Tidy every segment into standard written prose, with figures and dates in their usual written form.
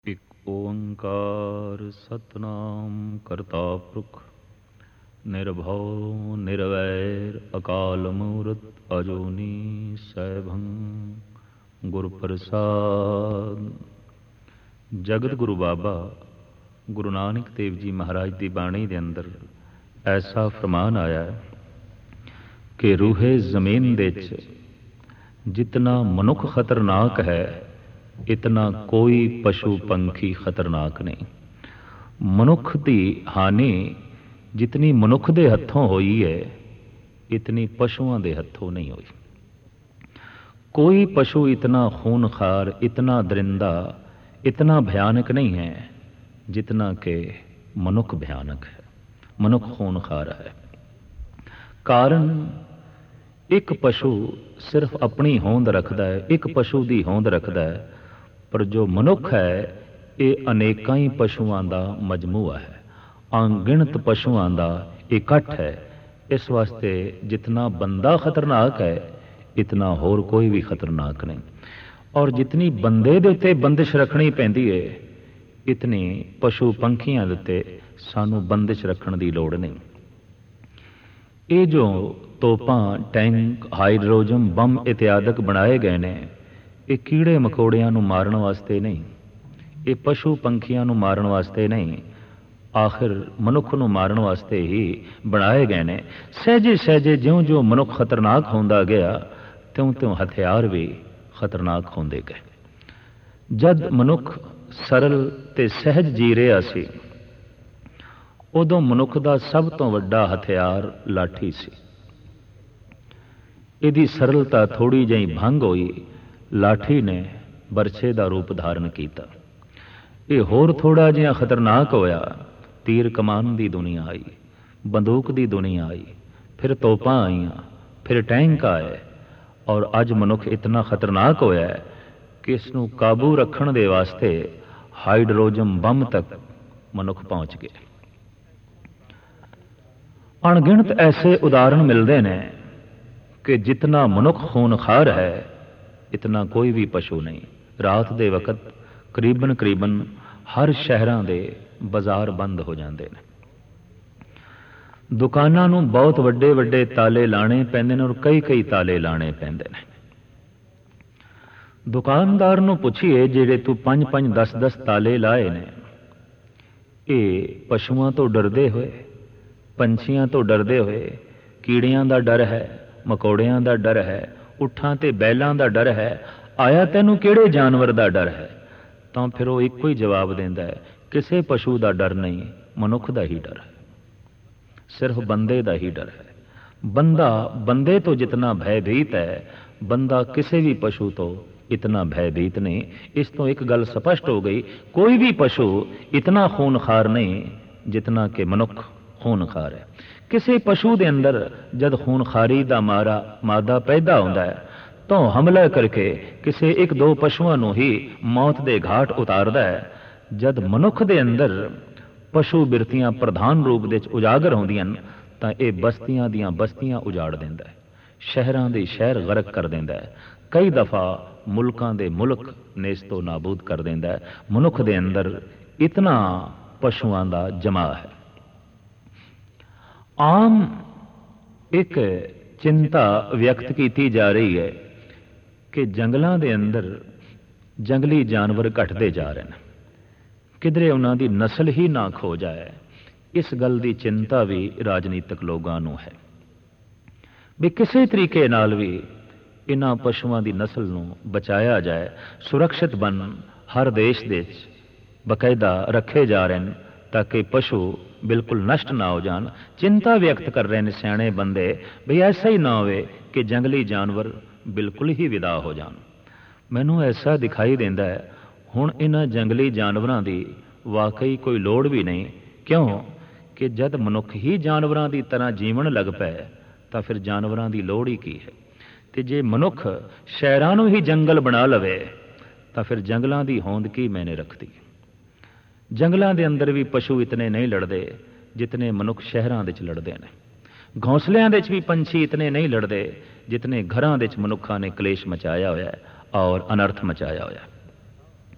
ਇਕ ਓੰਕਾਰ ਸਤਨਾਮ ਕਰਤਾ ਪੁਰਖ ਨਿਰਭਉ ਨਿਰਵੈਰ ਅਕਾਲ ਮੂਰਤ ਅਜੂਨੀ ਸੈਭੰ ਗੁਰ ਪ੍ਰਸਾਦ। ਜਗਤ ਗੁਰੂ ਬਾਬਾ ਗੁਰੂ ਨਾਨਕ ਦੇਵ ਜੀ ਮਹਾਰਾਜ ਦੀ ਬਾਣੀ ਦੇ ਅੰਦਰ ਐਸਾ ਫਰਮਾਨ ਆਇਆ ਕਿ ਰੂਹੇ ਜ਼ਮੀਨ ਦੇ 'ਚ ਜਿਤਨਾ ਮਨੁੱਖ ਖਤਰਨਾਕ ਹੈ ਇਤਨਾ ਕੋਈ ਪਸ਼ੂ ਪੰਖੀ ਖਤਰਨਾਕ ਨਹੀਂ। ਮਨੁੱਖ ਦੀ ਹਾਨੀ ਜਿਤਨੀ ਮਨੁੱਖ ਦੇ ਹੱਥੋਂ ਹੋਈ ਹੈ ਇਤਨੀ ਪਸ਼ੂਆਂ ਦੇ ਹੱਥੋਂ ਨਹੀਂ ਹੋਈ। ਕੋਈ ਪਸ਼ੂ ਇਤਨਾ ਖੂਨਖਾਰ, ਇਤਨਾ ਦਰਿੰਦਾ, ਇਤਨਾ ਭਿਆਨਕ ਨਹੀਂ ਹੈ ਜਿਤਨਾ ਕਿ ਮਨੁੱਖ ਭਿਆਨਕ ਹੈ, ਮਨੁੱਖ ਖੂਨਖਾਰ ਹੈ। ਕਾਰਨ ਇੱਕ ਪਸ਼ੂ ਸਿਰਫ ਆਪਣੀ ਹੋਂਦ ਰੱਖਦਾ ਹੈ, ਇੱਕ ਪਸ਼ੂ ਦੀ ਹੋਂਦ ਰੱਖਦਾ ਹੈ, ਪਰ ਜੋ ਮਨੁੱਖ ਹੈ ਇਹ ਅਨੇਕਾਂ ਹੀ ਪਸ਼ੂਆਂ ਦਾ ਮਜਮੂਆ ਹੈ, ਅਣਗਿਣਤ ਪਸ਼ੂਆਂ ਦਾ ਇਕੱਠ ਹੈ। ਇਸ ਵਾਸਤੇ ਜਿਤਨਾ ਬੰਦਾ ਖਤਰਨਾਕ ਹੈ ਇਤਨਾ ਹੋਰ ਕੋਈ ਵੀ ਖਤਰਨਾਕ ਨਹੀਂ। ਔਰ ਜਿਤਨੀ ਬੰਦੇ ਦੇ ਉੱਤੇ ਬੰਦਿਸ਼ ਰੱਖਣੀ ਪੈਂਦੀ ਹੈ ਇਤਨੀ ਪਸ਼ੂ ਪੰਖੀਆਂ ਦੇ ਉੱਤੇ ਸਾਨੂੰ ਬੰਦਿਸ਼ ਰੱਖਣ ਦੀ ਲੋੜ ਨਹੀਂ। ਇਹ ਜੋ ਤੋਪਾਂ, ਟੈਂਕ, ਹਾਈਡਰੋਜਨ ਬੰਬ ਇਤਿਆਦਿਕ ਬਣਾਏ ਗਏ ਨੇ ਇਹ ਕੀੜੇ ਮਕੌੜਿਆਂ ਨੂੰ ਮਾਰਨ ਵਾਸਤੇ ਨਹੀਂ, ਇਹ ਪਸ਼ੂ ਪੰਖੀਆਂ ਨੂੰ ਮਾਰਨ ਵਾਸਤੇ ਨਹੀਂ, ਆਖਿਰ ਮਨੁੱਖ ਨੂੰ ਮਾਰਨ ਵਾਸਤੇ ਹੀ ਬਣਾਏ ਗਏ ਨੇ। ਸਹਿਜੇ ਸਹਿਜੇ ਜਿਉਂ ਜਿਉਂ ਮਨੁੱਖ ਖਤਰਨਾਕ ਹੁੰਦਾ ਗਿਆ ਤਿਉਂ ਤਿਉਂ ਹਥਿਆਰ ਵੀ ਖਤਰਨਾਕ ਹੁੰਦੇ ਗਏ। ਜਦ ਮਨੁੱਖ ਸਰਲ ਤੇ ਸਹਿਜ ਜੀ ਰਿਹਾ ਸੀ ਉਦੋਂ ਮਨੁੱਖ ਦਾ ਸਭ ਤੋਂ ਵੱਡਾ ਹਥਿਆਰ ਲਾਠੀ ਸੀ। ਇਹਦੀ ਸਰਲਤਾ ਥੋੜ੍ਹੀ ਜਿਹੀ ਭੰਗ ਹੋਈ, ਲਾਠੀ ਨੇ ਬਰਛੇ ਦਾ ਰੂਪ ਧਾਰਨ ਕੀਤਾ। ਇਹ ਹੋਰ ਥੋੜ੍ਹਾ ਜਿਹਾ ਖਤਰਨਾਕ ਹੋਇਆ, ਤੀਰ ਕਮਾਨ ਦੀ ਦੁਨੀਆ ਆਈ, ਬੰਦੂਕ ਦੀ ਦੁਨੀਆ ਆਈ, ਫਿਰ ਤੋਪਾਂ ਆਈਆਂ, ਫਿਰ ਟੈਂਕ ਆਏ, ਔਰ ਅੱਜ ਮਨੁੱਖ ਇਤਨਾ ਖਤਰਨਾਕ ਹੋਇਆ ਹੈ ਕਿ ਇਸ ਨੂੰ ਕਾਬੂ ਰੱਖਣ ਦੇ ਵਾਸਤੇ ਹਾਈਡਰੋਜਨ ਬੰਬ ਤੱਕ ਮਨੁੱਖ ਪਹੁੰਚ ਗਏ। ਅਣਗਿਣਤ ਐਸੇ ਉਦਾਹਰਣ ਮਿਲਦੇ ਨੇ ਕਿ ਜਿਤਨਾ ਮਨੁੱਖ ਖੂਨਖਾਰ ਹੈ ਇਤਨਾ ਕੋਈ ਵੀ ਪਸ਼ੂ ਨਹੀਂ। ਰਾਤ ਦੇ ਵਕਤ ਕਰੀਬਨ ਹਰ ਸ਼ਹਿਰਾਂ ਦੇ ਬਾਜ਼ਾਰ ਬੰਦ ਹੋ ਜਾਂਦੇ ਨੇ, ਦੁਕਾਨਾਂ ਨੂੰ ਬਹੁਤ ਵੱਡੇ ਵੱਡੇ ਤਾਲੇ ਲਾਣੇ ਪੈਂਦੇ ਨੇ ਔਰ ਕਈ ਤਾਲੇ ਲਾਣੇ ਪੈਂਦੇ ਨੇ। ਦੁਕਾਨਦਾਰ ਨੂੰ ਪੁੱਛੀਏ ਜਿਹੜੇ ਤੂੰ 5 10 ਤਾਲੇ ਲਾਏ ਨੇ ਇਹ ਪਸ਼ੂਆਂ ਤੋਂ ਡਰਦੇ ਹੋਏ, ਪੰਛੀਆਂ ਤੋਂ ਡਰਦੇ ਹੋਏ, ਕੀੜਿਆਂ ਦਾ ਡਰ ਹੈ, ਮਕੌੜਿਆਂ ਦਾ ਡਰ ਹੈ, ਊਠਾਂ ਤੇ ਬੈਲਾਂ ਦਾ ਡਰ ਹੈ, ਆਇਆ ਤੈਨੂੰ ਕਿਹੜੇ ਜਾਨਵਰ ਦਾ ਡਰ ਹੈ? ਤਾਂ ਫਿਰ ਉਹ ਇੱਕੋ ਹੀ ਜਵਾਬ ਦਿੰਦਾ ਹੈ, ਕਿਸੇ ਪਸ਼ੂ ਦਾ ਡਰ ਨਹੀਂ, ਮਨੁੱਖ ਦਾ ਹੀ ਡਰ ਹੈ, ਸਿਰਫ ਬੰਦੇ ਦਾ ਹੀ ਡਰ ਹੈ। ਬੰਦਾ ਬੰਦੇ ਤੋਂ ਜਿਤਨਾ ਭੈਭੀਤ ਹੈ ਬੰਦਾ ਕਿਸੇ ਵੀ ਪਸ਼ੂ ਤੋਂ ਇਤਨਾ ਭੈਭੀਤ ਨਹੀਂ। ਇਸ ਤੋਂ ਇੱਕ ਗੱਲ ਸਪਸ਼ਟ ਹੋ ਗਈ, ਕੋਈ ਵੀ ਪਸ਼ੂ ਇਤਨਾ ਖੂਨਖਾਰ ਨਹੀਂ ਜਿਤਨਾ ਕਿ ਮਨੁੱਖ ਖੂਨਖਾਰ ਹੈ। ਕਿਸੇ ਪਸ਼ੂ ਦੇ ਅੰਦਰ ਜਦ ਖੂਨਖਾਰੀ ਦਾ ਮਾਦਾ ਪੈਦਾ ਹੁੰਦਾ ਹੈ ਤਾਂ ਹਮਲਾ ਕਰਕੇ ਕਿਸੇ ਇੱਕ ਦੋ ਪਸ਼ੂਆਂ ਨੂੰ ਹੀ ਮੌਤ ਦੇ ਘਾਟ ਉਤਾਰਦਾ ਹੈ। ਜਦ ਮਨੁੱਖ ਦੇ ਅੰਦਰ ਪਸ਼ੂ ਬਿਰਤੀਆਂ ਪ੍ਰਧਾਨ ਰੂਪ ਦੇ ਵਿੱਚ ਉਜਾਗਰ ਹੁੰਦੀਆਂ ਤਾਂ ਇਹ ਬਸਤੀਆਂ ਦੀਆਂ ਬਸਤੀਆਂ ਉਜਾੜ ਦਿੰਦਾ ਹੈ, ਸ਼ਹਿਰਾਂ ਦੇ ਸ਼ਹਿਰ ਗਰਕ ਕਰ ਦਿੰਦਾ ਹੈ, ਕਈ ਦਫਾ ਮੁਲਕਾਂ ਦੇ ਮੁਲਕ ਨੇਸਤੋ ਨਾਬੂਦ ਕਰ ਦਿੰਦਾ ਹੈ। ਮਨੁੱਖ ਦੇ ਅੰਦਰ ਇਤਨਾ ਪਸ਼ੂਆਂ ਦਾ ਜਮਾ ਹੈ। ਆਮ ਇੱਕ ਚਿੰਤਾ ਵਿਅਕਤ ਕੀਤੀ ਜਾ ਰਹੀ ਹੈ ਕਿ ਜੰਗਲਾਂ ਦੇ ਅੰਦਰ ਜੰਗਲੀ ਜਾਨਵਰ ਘਟਦੇ ਜਾ ਰਹੇ ਨੇ, ਕਿਧਰੇ ਉਹਨਾਂ ਦੀ ਨਸਲ ਹੀ ਨਾ ਖੋ ਜਾਏ। ਇਸ ਗੱਲ ਦੀ ਚਿੰਤਾ ਵੀ ਰਾਜਨੀਤਿਕ ਲੋਕਾਂ ਨੂੰ ਹੈ ਵੀ ਕਿਸੇ ਤਰੀਕੇ ਨਾਲ ਵੀ ਇਹਨਾਂ ਪਸ਼ੂਆਂ ਦੀ ਨਸਲ ਨੂੰ ਬਚਾਇਆ ਜਾਏ। ਸੁਰੱਖਿਅਤ ਬਨ ਹਰ ਦੇਸ਼ ਦੇ ਵਿੱਚ ਬਕਾਇਦਾ ਰੱਖੇ ਜਾ ਰਹੇ ਨੇ ਤਾਂ ਕਿ ਪਸ਼ੂ ਬਿਲਕੁਲ ਨਸ਼ਟ ਨਾ ਹੋ ਜਾਣ। ਚਿੰਤਾ ਵਿਅਕਤ ਕਰ ਰਹੇ ਨੇ ਸਿਆਣੇ ਬੰਦੇ ਵੀ ਐਸਾ ਹੀ ਨਾ ਹੋਵੇ ਕਿ ਜੰਗਲੀ ਜਾਨਵਰ ਬਿਲਕੁਲ ਹੀ ਵਿਦਾ ਹੋ ਜਾਣ। ਮੈਨੂੰ ਐਸਾ ਦਿਖਾਈ ਦਿੰਦਾ ਹੈ ਹੁਣ ਇਹਨਾਂ ਜੰਗਲੀ ਜਾਨਵਰਾਂ ਦੀ ਵਾਕਈ ਕੋਈ ਲੋੜ ਵੀ ਨਹੀਂ। ਕਿਉਂ ਕਿ ਜਦ ਮਨੁੱਖ ਹੀ ਜਾਨਵਰਾਂ ਦੀ ਤਰ੍ਹਾਂ ਜੀਵਨ ਲੱਗ ਪਏ ਤਾਂ ਫਿਰ ਜਾਨਵਰਾਂ ਦੀ ਲੋੜ ਹੀ ਕੀ ਹੈ। ਤੇ ਜੇ ਮਨੁੱਖ ਸ਼ਹਿਰਾਂ ਨੂੰ ਹੀ ਜੰਗਲ ਬਣਾ ਲਵੇ ਤਾਂ ਫਿਰ ਜੰਗਲਾਂ ਦੀ ਹੋਂਦ ਕੀ ਮੈਨੇ ਰੱਖਦੀ। ਜੰਗਲਾਂ ਦੇ ਅੰਦਰ ਵੀ ਪਸ਼ੂ ਇਤਨੇ ਨਹੀਂ ਲੜਦੇ ਜਿਤਨੇ ਮਨੁੱਖ ਸ਼ਹਿਰਾਂ ਦੇ ਵਿੱਚ ਲੜਦੇ ਨੇ। ਘੌਂਸਲਿਆਂ ਦੇ ਵਿੱਚ ਵੀ ਪੰਛੀ ਇਤਨੇ ਨਹੀਂ ਲੜਦੇ ਜਿਤਨੇ ਘਰਾਂ ਦੇ ਵਿੱਚ ਮਨੁੱਖਾਂ ਨੇ ਕਲੇਸ਼ ਮਚਾਇਆ ਹੋਇਆ ਹੈ ਔਰ ਅਨਰਥ ਮਚਾਇਆ ਹੋਇਆ ਹੈ।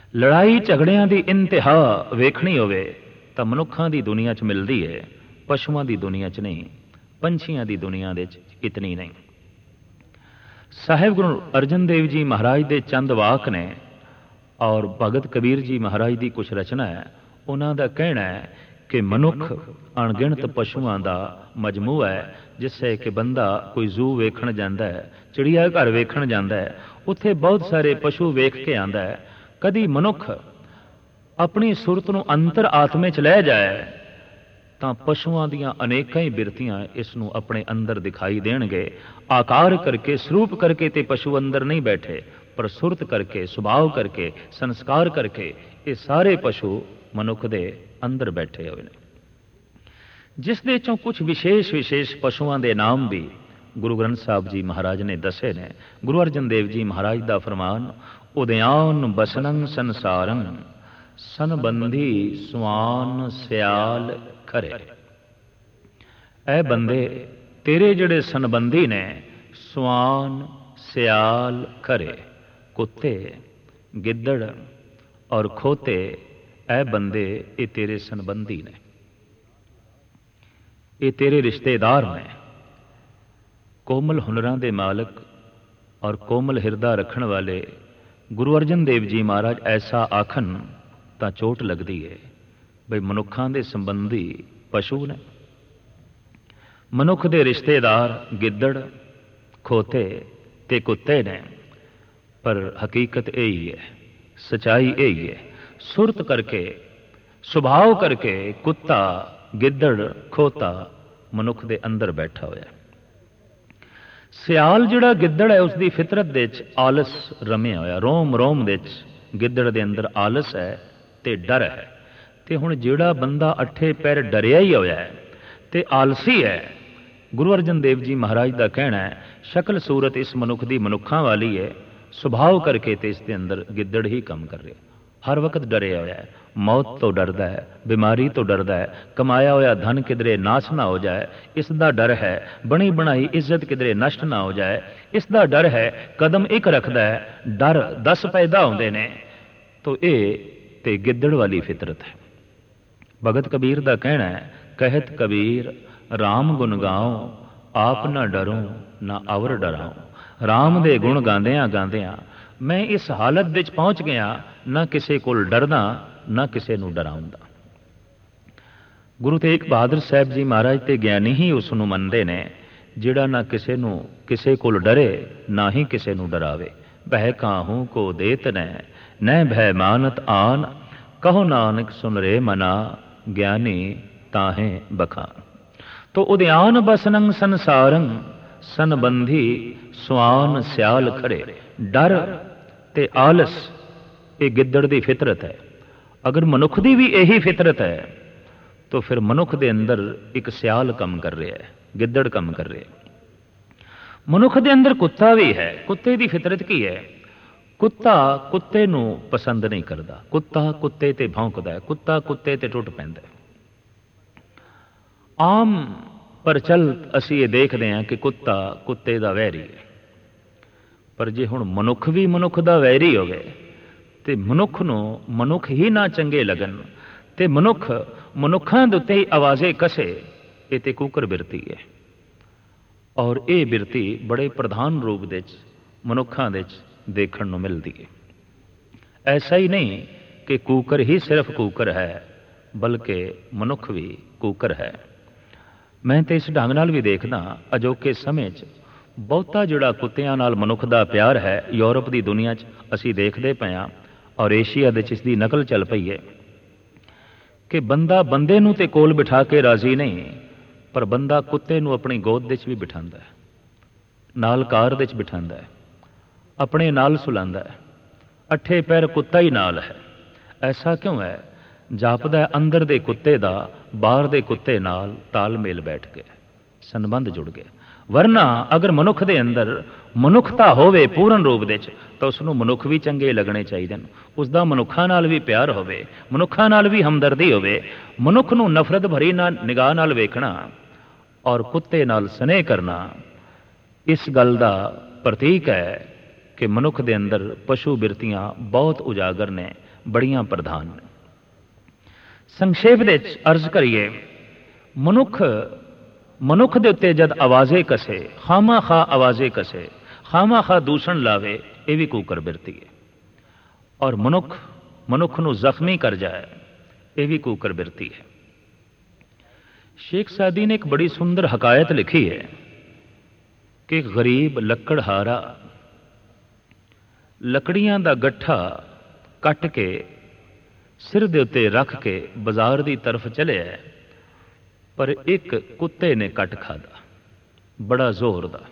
ਲੜਾਈ ਝਗੜਿਆਂ ਦੀ ਇੰਤਹਾ ਵੇਖਣੀ ਹੋਵੇ ਤਾਂ ਮਨੁੱਖਾਂ ਦੀ ਦੁਨੀਆ 'ਚ ਮਿਲਦੀ ਹੈ, ਪਸ਼ੂਆਂ ਦੀ ਦੁਨੀਆ 'ਚ ਨਹੀਂ, ਪੰਛੀਆਂ ਦੀ ਦੁਨੀਆ ਦੇ 'ਚ ਇਤਨੀ ਨਹੀਂ। ਸਾਹਿਬ ਗੁਰੂ ਅਰਜਨ ਦੇਵ ਜੀ ਮਹਾਰਾਜ ਦੇ ਚੰਦ ਵਾਕ ਨੇ ਔਰ ਭਗਤ ਕਬੀਰ ਜੀ ਮਹਾਰਾਜ ਦੀ ਕੁਛ ਰਚਨਾ ਹੈ। ਉਹਨਾਂ ਦਾ ਕਹਿਣਾ ਹੈ ਕਿ ਮਨੁੱਖ ਅਣਗਿਣਤ ਪਸ਼ੂਆਂ ਦਾ ਮਜਮੂਆ ਹੈ। ਜਿਸੇ ਕਿ ਬੰਦਾ ਕੋਈ ਜ਼ੂ ਵੇਖਣ ਜਾਂਦਾ ਹੈ, ਚਿੜੀਆ ਘਰ ਵੇਖਣ ਜਾਂਦਾ ਹੈ, ਉੱਥੇ ਬਹੁਤ ਸਾਰੇ ਪਸ਼ੂ ਵੇਖ ਕੇ ਆਉਂਦਾ ਹੈ। ਕਦੀ ਮਨੁੱਖ ਆਪਣੀ ਸੁਰਤ ਨੂੰ ਅੰਤਰ ਆਤਮੇ 'ਚ ਲੈ ਜਾਏ ਤਾਂ ਪਸ਼ੂਆਂ ਦੀਆਂ ਅਨੇਕਾਂ ਹੀ ਬਿਰਤੀਆਂ ਇਸ ਨੂੰ ਆਪਣੇ ਅੰਦਰ ਦਿਖਾਈ ਦੇਣਗੇ। ਆਕਾਰ ਕਰਕੇ, ਸਰੂਪ ਕਰਕੇ ਤੇ ਪਸ਼ੂ ਅੰਦਰ ਨਹੀਂ ਬੈਠੇ, ਪਰ ਸੁਰਤ ਕਰਕੇ, ਸੁਭਾਅ ਕਰਕੇ, ਸੰਸਕਾਰ ਕਰਕੇ ਇਹ ਸਾਰੇ ਪਸ਼ੂ ਮਨੁੱਖ ਦੇ ਅੰਦਰ ਬੈਠੇ ਹੋਏ ਨੇ। ਜਿਸ ਦੇ ਚੋਂ ਕੁਝ ਵਿਸ਼ੇਸ਼ ਪਸ਼ੂਆਂ ਦੇ ਨਾਮ ਵੀ ਗੁਰੂ ਗ੍ਰੰਥ ਸਾਹਿਬ ਜੀ ਮਹਾਰਾਜ ਨੇ ਦੱਸੇ ਨੇ। ਗੁਰੂ ਅਰਜਨ ਦੇਵ ਜੀ ਮਹਾਰਾਜ ਦਾ ਫਰਮਾਨ, ਉਦਿਆਨ ਬਸਨੰ ਸੰਸਾਰੰ ਸੰਬੰਧੀ ਸਵਾਨ ਸਿਆਲ ਖਰੇ। ਐ ਬੰਦੇ, ਤੇਰੇ ਜਿਹੜੇ ਸੰਬੰਧੀ ਨੇ ਸਵਾਨ, ਸਿਆਲ, ਖਰੇ, ਕੁੱਤੇ, ਗਿੱਦੜ ਔਰ ਖੋਤੇ, ਐ ਬੰਦੇ ਇਹ ਤੇਰੇ ਸੰਬੰਧੀ ਨੇ, ਇਹ ਤੇਰੇ ਰਿਸ਼ਤੇਦਾਰ ਨੇ। ਕੋਮਲ ਹੁਨਰਾਂ ਦੇ ਮਾਲਕ ਔਰ ਕੋਮਲ ਹਿਰਦਾ ਰੱਖਣ ਵਾਲੇ ਗੁਰੂ ਅਰਜਨ ਦੇਵ ਜੀ ਮਹਾਰਾਜ ਐਸਾ ਆਖਣ ਤਾਂ ਚੋਟ ਲੱਗਦੀ ਹੈ ਬਈ ਮਨੁੱਖਾਂ ਦੇ ਸੰਬੰਧੀ ਪਸ਼ੂ ਨੇ, ਮਨੁੱਖ ਦੇ ਰਿਸ਼ਤੇਦਾਰ ਗਿੱਦੜ, ਖੋਤੇ ਤੇ ਕੁੱਤੇ ਨੇ। ਪਰ ਹਕੀਕਤ ਇਹ ਹੀ ਹੈ, ਸਚਾਈ ਇਹ ਹੀ ਹੈ। ਸੁਰਤ ਕਰਕੇ, ਸੁਭਾਅ ਕਰਕੇ ਕੁੱਤਾ, ਗਿੱਦੜ, ਖੋਤਾ ਮਨੁੱਖ ਦੇ ਅੰਦਰ ਬੈਠਾ ਹੋਇਆ। ਸਿਆਲ ਜਿਹੜਾ ਗਿੱਦੜ ਹੈ, ਉਸ ਦੀ ਫਿਤਰਤ ਦੇ ਵਿੱਚ ਆਲਸ ਰਮਿਆ ਹੋਇਆ, ਰੋਮ ਰੋਮ ਦੇ ਵਿੱਚ ਗਿੱਦੜ ਦੇ ਅੰਦਰ ਆਲਸ ਹੈ ਤੇ ਡਰ ਹੈ। ਤੇ ਹੁਣ ਜਿਹੜਾ ਬੰਦਾ ਅੱਠੇ ਪੈਰ ਡਰਿਆ ਹੀ ਹੋਇਆ ਹੈ ਤੇ ਆਲਸੀ ਹੈ, ਗੁਰੂ ਅਰਜਨ ਦੇਵ ਜੀ ਮਹਾਰਾਜ ਦਾ ਕਹਿਣਾ ਹੈ ਸ਼ਕਲ ਸੂਰਤ ਇਸ ਮਨੁੱਖ ਦੀ ਮਨੁੱਖਾਂ ਵਾਲੀ ਹੈ, ਸੁਭਾਅ ਕਰਕੇ ਤੇ ਇਸ ਦੇ ਅੰਦਰ ਗਿੱਦੜ ਹੀ ਕੰਮ ਕਰ ਰਿਹਾ। ਹਰ ਵਕਤ ਡਰਿਆ ਹੋਇਆ ਹੈ, ਮੌਤ ਤੋਂ ਡਰਦਾ ਹੈ, ਬਿਮਾਰੀ ਤੋਂ ਡਰਦਾ ਹੈ, ਕਮਾਇਆ ਹੋਇਆ ਧਨ ਕਿਧਰੇ ਨਾਸ਼ ਨਾ ਹੋ ਜਾਏ ਇਸ ਦਾ ਡਰ ਹੈ, ਬਣੀ ਬਣਾਈ ਇੱਜ਼ਤ ਕਿਧਰੇ ਨਸ਼ਟ ਨਾ ਹੋ ਜਾਏ ਇਸ ਦਾ ਡਰ ਹੈ। ਕਦਮ ਇੱਕ ਰੱਖਦਾ ਹੈ, ਡਰ 10 ਪੈਦਾ ਹੁੰਦੇ ਨੇ। ਤੋ ਇਹ ਤੇ ਗਿੱਦੜ ਵਾਲੀ ਫਿਤਰਤ ਹੈ। ਭਗਤ ਕਬੀਰ ਦਾ ਕਹਿਣਾ ਹੈ, ਕਹਿਤ ਕਬੀਰ ਰਾਮ ਗੁਣ ਗਾਓ, ਆਪ ਨਾ ਡਰੋ ਨਾ ਅਵਰ ਡਰਾਓ। ਰਾਮ ਦੇ ਗੁਣ ਗਾਉਂਦਿਆਂ ਗਾਉਂਦਿਆਂ ਮੈਂ ਇਸ ਹਾਲਤ ਵਿੱਚ ਪਹੁੰਚ ਗਿਆ, ਨਾ ਕਿਸੇ ਕੋਲ ਡਰਦਾ ਨਾ ਕਿਸੇ ਨੂੰ ਡਰਾਉਂਦਾ। ਗੁਰੂ ਤੇਗ ਬਹਾਦਰ ਸਾਹਿਬ ਜੀ ਮਹਾਰਾਜ ਤੇ ਗਿਆਨੀ ਹੀ ਉਸ ਨੂੰ ਮੰਨਦੇ ਨੇ ਜਿਹੜਾ ਨਾ ਕਿਸੇ ਨੂੰ ਕਿਸੇ ਕੋਲ ਡਰੇ ਨਾ ਹੀ ਕਿਸੇ ਨੂੰ ਡਰਾਵੇ। ਬਹਿ ਕਾਹੂ ਕੋ ਦੇਤ ਨੈ ਭੈ ਮਾਨਤ ਆਨ, ਕਹੋ ਨਾਨਕ ਸੁਨ ਰੇ ਮਨਾ, ਗਿਆਨੀ ਤਾਹੇ ਬਖਾਨ। ਤੋ ਉਦਿਆਨ ਬਸਨੰ ਸੰਸਾਰੰ ਸੰਬੰਧੀ ਸਵਾਨ ਸਿਆਲ ਖਰੇ। ਡਰ ਤੇ ਆਲਸ ਇਹ ਗਿੱਦੜ ਦੀ ਫਿਤਰਤ ਹੈ। ਅਗਰ ਮਨੁੱਖ ਦੀ ਵੀ ਇਹੀ ਫਿਤਰਤ ਹੈ ਤਾਂ ਫਿਰ ਮਨੁੱਖ ਦੇ ਅੰਦਰ ਇੱਕ ਸਿਆਲ ਕੰਮ ਕਰ ਰਿਹਾ ਹੈ, ਗਿੱਦੜ ਕੰਮ ਕਰ ਰਿਹਾ ਹੈ। ਮਨੁੱਖ ਦੇ ਅੰਦਰ ਕੁੱਤਾ ਵੀ ਹੈ। ਕੁੱਤੇ ਦੀ ਫਿਤਰਤ ਕੀ ਹੈ? ਕੁੱਤਾ ਕੁੱਤੇ ਨੂੰ ਪਸੰਦ ਨਹੀਂ ਕਰਦਾ, ਕੁੱਤਾ ਕੁੱਤੇ ਤੇ ਭੌਂਕਦਾ ਹੈ, ਕੁੱਤਾ ਕੁੱਤੇ ਤੇ ਟੁੱਟ ਪੈਂਦਾ ਹੈ। ਆਮ ਪ੍ਰਚਲਿਤ ਅਸੀਂ ਇਹ ਦੇਖਦੇ ਹਾਂ ਕਿ ਕੁੱਤਾ ਕੁੱਤੇ ਦਾ ਵੈਰੀ ਹੈ। ਪਰ ਜੇ ਹੁਣ ਮਨੁੱਖ ਵੀ ਮਨੁੱਖ ਦਾ ਵੈਰੀ ਹੋਵੇ ਤੇ ਮਨੁੱਖ ਨੂੰ ਮਨੁੱਖ ਹੀ ਨਾ ਚੰਗੇ ਲੱਗਣ ਤੇ ਮਨੁੱਖ ਮਨੁੱਖਾਂ ਦੇ ਉੱਤੇ ਹੀ ਆਵਾਜ਼ੇ ਕਸੇ, ਇਹ ਤੇ ਕੂਕਰ ਬਿਰਤੀ ਹੈ। ਔਰ ਇਹ ਬਿਰਤੀ ਬੜੇ ਪ੍ਰਧਾਨ ਰੂਪ ਦੇ ਵਿੱਚ ਮਨੁੱਖਾਂ ਦੇ ਵਿੱਚ ਦੇਖਣ ਨੂੰ ਮਿਲਦੀ ਹੈ। ਐਸਾ ਹੀ ਨਹੀਂ ਕਿ ਕੂਕਰ ਹੀ ਸਿਰਫ ਕੂਕਰ ਹੈ, ਬਲਕਿ ਮਨੁੱਖ ਵੀ ਕੂਕਰ ਹੈ। ਮੈਂ ਤੇ ਇਸ ਢੰਗ ਨਾਲ ਵੀ ਦੇਖਦਾ, ਅਜੋਕੇ ਸਮੇਂ 'ਚ ਬਹੁਤਾ ਜਿਹੜਾ ਕੁੱਤਿਆਂ ਨਾਲ ਮਨੁੱਖ ਦਾ ਪਿਆਰ ਹੈ ਯੂਰਪ ਦੀ ਦੁਨੀਆ 'ਚ ਅਸੀਂ ਦੇਖਦੇ ਪਏ ਹਾਂ ਔਰ ਏਸ਼ੀਆ ਦੇ 'ਚ ਇਸ ਦੀ ਨਕਲ ਚੱਲ ਪਈ ਹੈ ਕਿ ਬੰਦਾ ਬੰਦੇ ਨੂੰ ਤੇ ਕੋਲ ਬਿਠਾ ਕੇ ਰਾਜ਼ੀ ਨਹੀਂ, ਪਰ ਬੰਦਾ ਕੁੱਤੇ ਨੂੰ ਆਪਣੀ ਗੋਦ ਦੇ 'ਚ ਵੀ ਬਿਠਾਉਂਦਾ ਹੈ, ਨਾਲ ਕਾਰ ਦੇ 'ਚ ਬਿਠਾਉਂਦਾ ਹੈ, ਆਪਣੇ ਨਾਲ ਸੁਲਾਉਂਦਾ ਹੈ। ਅੱਠੇ ਪੈਰ ਕੁੱਤਾ ਹੀ ਨਾਲ ਹੈ। ਐਸਾ ਕਿਉਂ ਹੈ? ਜਾਪਦਾ ਅੰਦਰ ਦੇ ਕੁੱਤੇ ਦਾ ਬਾਹਰ ਦੇ ਕੁੱਤੇ ਨਾਲ ਤਾਲਮੇਲ ਬੈਠ ਗਿਆ, ਸੰਬੰਧ ਜੁੜ ਗਿਆ। ਵਰਨਾ ਅਗਰ ਮਨੁੱਖ ਦੇ ਅੰਦਰ ਮਨੁੱਖਤਾ ਹੋਵੇ ਪੂਰਨ ਰੂਪ ਦੇ 'ਚ ਤਾਂ ਉਸ ਨੂੰ ਮਨੁੱਖ ਵੀ ਚੰਗੇ ਲੱਗਣੇ ਚਾਹੀਦੇ ਨੇ, ਉਸ ਦਾ ਮਨੁੱਖਾਂ ਨਾਲ ਵੀ ਪਿਆਰ ਹੋਵੇ, ਮਨੁੱਖਾਂ ਨਾਲ ਵੀ ਹਮਦਰਦੀ ਹੋਵੇ। ਮਨੁੱਖ ਨੂੰ ਨਫ਼ਰਤ ਭਰੀ ਨਿਗਾਹ ਨਾਲ ਵੇਖਣਾ ਔਰ ਕੁੱਤੇ ਨਾਲ ਸਨੇਹ ਕਰਨਾ ਇਸ ਗੱਲ ਦਾ ਪ੍ਰਤੀਕ ਹੈ ਕਿ ਮਨੁੱਖ ਦੇ ਅੰਦਰ ਪਸ਼ੂ ਬਿਰਤੀਆਂ ਬਹੁਤ ਉਜਾਗਰ ਨੇ। ਬੜੀਆਂ ਪ੍ਰਧਾਨ ਨੇ। ਸੰਖੇਪ ਦੇ ਵਿੱਚ ਅਰਜ਼ ਕਰੀਏ, ਮਨੁੱਖ ਦੇ ਉੱਤੇ ਜਦ ਆਵਾਜ਼ੇ ਕਸੇ, ਖਾਮਾ ਖਾ ਆਵਾਜ਼ੇ ਕਸੇ, ਖਾਮਾ ਖਾ ਦੂਸ਼ਣ ਲਾਵੇ, ਇਹ ਵੀ ਕੂਕਰ ਬਿਰਤੀ ਹੈ। ਔਰ ਮਨੁੱਖ ਨੂੰ ਜ਼ਖਮੀ ਕਰ ਜਾਏ, ਇਹ ਵੀ ਕੂਕਰ ਬਿਰਤੀ ਹੈ। ਸ਼ੇਖ ਸਾਦੀ ਨੇ ਇੱਕ ਬੜੀ ਸੁੰਦਰ ਹਕਾਇਤ ਲਿਖੀ ਹੈ ਕਿ ਗਰੀਬ ਲੱਕੜਹਾਰਾ ਲੱਕੜੀਆਂ ਦਾ ਗੱਠਾ ਕੱਟ ਕੇ ਸਿਰ ਦੇ ਉੱਤੇ ਰੱਖ ਕੇ ਬਾਜ਼ਾਰ ਦੀ ਤਰਫ ਚਲਿਆ, ਪਰ ਇੱਕ ਕੁੱਤੇ ਨੇ ਕੱਟ ਖਾਦਾ, ਬੜਾ ਜ਼ੋਰ ਦਾ।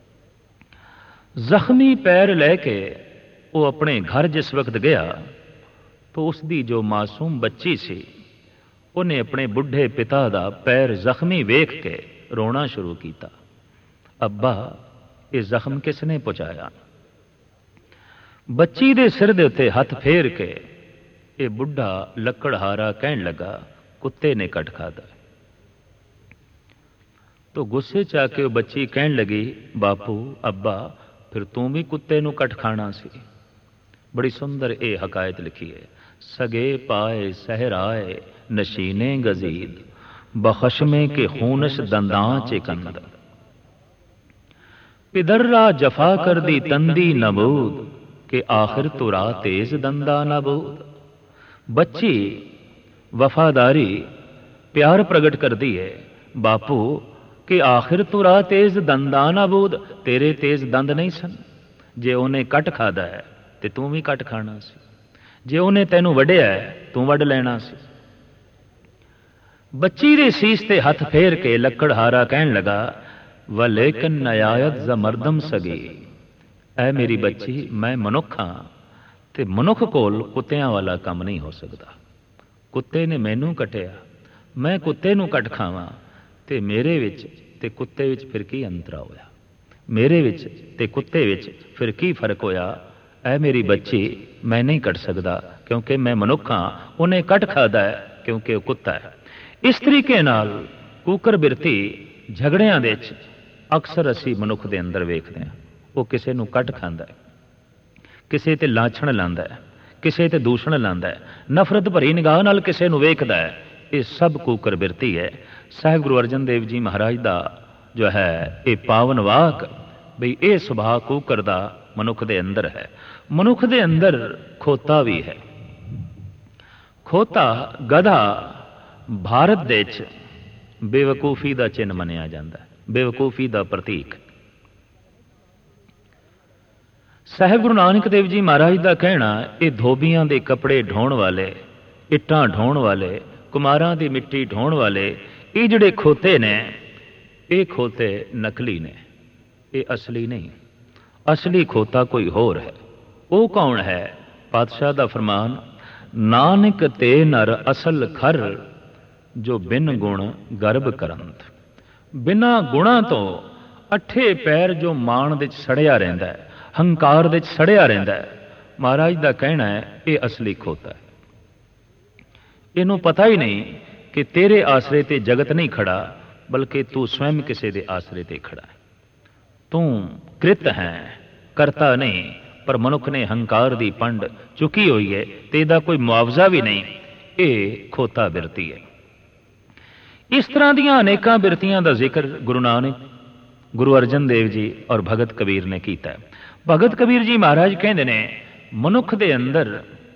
ਜ਼ਖਮੀ ਪੈਰ ਲੈ ਕੇ ਉਹ ਆਪਣੇ ਘਰ ਜਿਸ ਵਕਤ ਗਿਆ ਤਾਂ ਉਸ ਦੀ ਜੋ ਮਾਸੂਮ ਬੱਚੀ ਸੀ, ਉਹਨੇ ਆਪਣੇ ਬੁੱਢੇ ਪਿਤਾ ਦਾ ਪੈਰ ਜ਼ਖਮੀ ਵੇਖ ਕੇ ਰੋਣਾ ਸ਼ੁਰੂ ਕੀਤਾ। ਅੱਬਾ, ਇਹ ਜ਼ਖਮ ਕਿਸ ਨੇ ਪਹੁੰਚਾਇਆ? ਬੱਚੀ ਦੇ ਸਿਰ ਦੇ ਉੱਤੇ ਹੱਥ ਫੇਰ ਕੇ ਇਹ ਬੁੱਢਾ ਲੱਕੜਹਾਰਾ ਕਹਿਣ ਲੱਗਾ, ਕੁੱਤੇ ਨੇ ਕੱਟ ਖਾਦਾ। तो गुस्से च आके वो बच्ची कहन लगी, बापू अब्बा फिर तू भी कुत्ते नू कट खाना सी। बड़ी सुंदर ये हकायत लिखी है। सगे पाए सहराए नशीने गजीद, बखशमे के खूनश दंदां चिकंद, पिदर्रा जफा कर दी तंदी नबूद, के आखिर तुरा तेज दंदा नबूद। बच्ची वफादारी प्यार प्रगट कर दी है, बापू कि आखिर तुरा तेज दंदा नबूद, तेरे तेज दंद नहीं सन, जे उन्हें कट खादा है तो तू भी कट खाना सी, जे उन्हें तेनू वड्या है तू वड लेना सी। बच्ची दे सीस ते हथ फेर के लकड़हारा कहन लगा, व लेकिन नयायत जमरदम सगी, ऐ मेरी बच्ची मैं मनुख हाँ ते मनुख कोल कुत्तियां वाला काम नहीं हो सकता। कुत्ते ने मैनू कटिया, मैं कुत्ते नू कट खावां ते मेरे विच ते कुत्ते विच फिर की अंतरा होया, मेरे विच ते कुत्ते विच फिर की फर्क होया? ऐ मेरी बच्ची मैं नहीं कट सकता क्योंकि मैं मनुख हाँ, उन्हें कट खादा है क्योंकि वह कुत्ता है। इस तरीके नाल कूकर बिरती झगड़ियां दे विच अक्सर असी मनुख दे अंदर वेखदे हां। वो किसी नूं कट खांदा है, किसी ते लाछण लांदा है, किसी ते दूषण लांदा है, नफरत भरी निगाह नाल किसी नूं वेखदा है। ये सब कूकर बिरती है। साहिब गुरु अर्जन देव जी महाराज का जो है ये पावन वाक बई ये सुभाव कूकर दा मनुख दे अंदर है। मनुख दे अंदर खोता भी है। खोता गधा भारत दे विच बेवकूफी का चिन्ह मनिया जाता है, बेवकूफी का प्रतीक। साहिब गुरु नानक देव जी महाराज का कहना, ये धोबियां दे कपड़े ढोण वाले, इट्टां ढोण वाले, कुमारां दी मिट्टी ढोण वाले, ये जिहड़े खोते ने, ये खोते नकली ने, ये असली नहीं। असली खोता कोई होर है। वो कौन है? पातशाह दा फरमान, नानक ते नर असल खर, जो बिन गुण गर्भ करंत। बिना गुणा तो अठे पैर जो मान दे सड़िया रहिंदा है, हंकार दे सड़िया रहिंदा है, महाराज दा कहना है ये असली खोता है। इनू पता ही नहीं कि तेरे आसरे ते जगत नहीं खड़ा, बल्कि तू स्वयं किसी के आसरे ते खड़ा है। तू कृत है, करता नहीं, पर मनुख ने हंकार दी पंड चुकी हुई है, तेदा कोई मुआवजा भी नहीं। ये खोता बिरती है। इस तरह दीयां अनेकां बिरतियां दा जिक्र गुरु नानक, गुरु अर्जन देव जी और भगत कबीर ने कीता है। भगत कबीर जी महाराज कहते ने, मनुख दे अंदर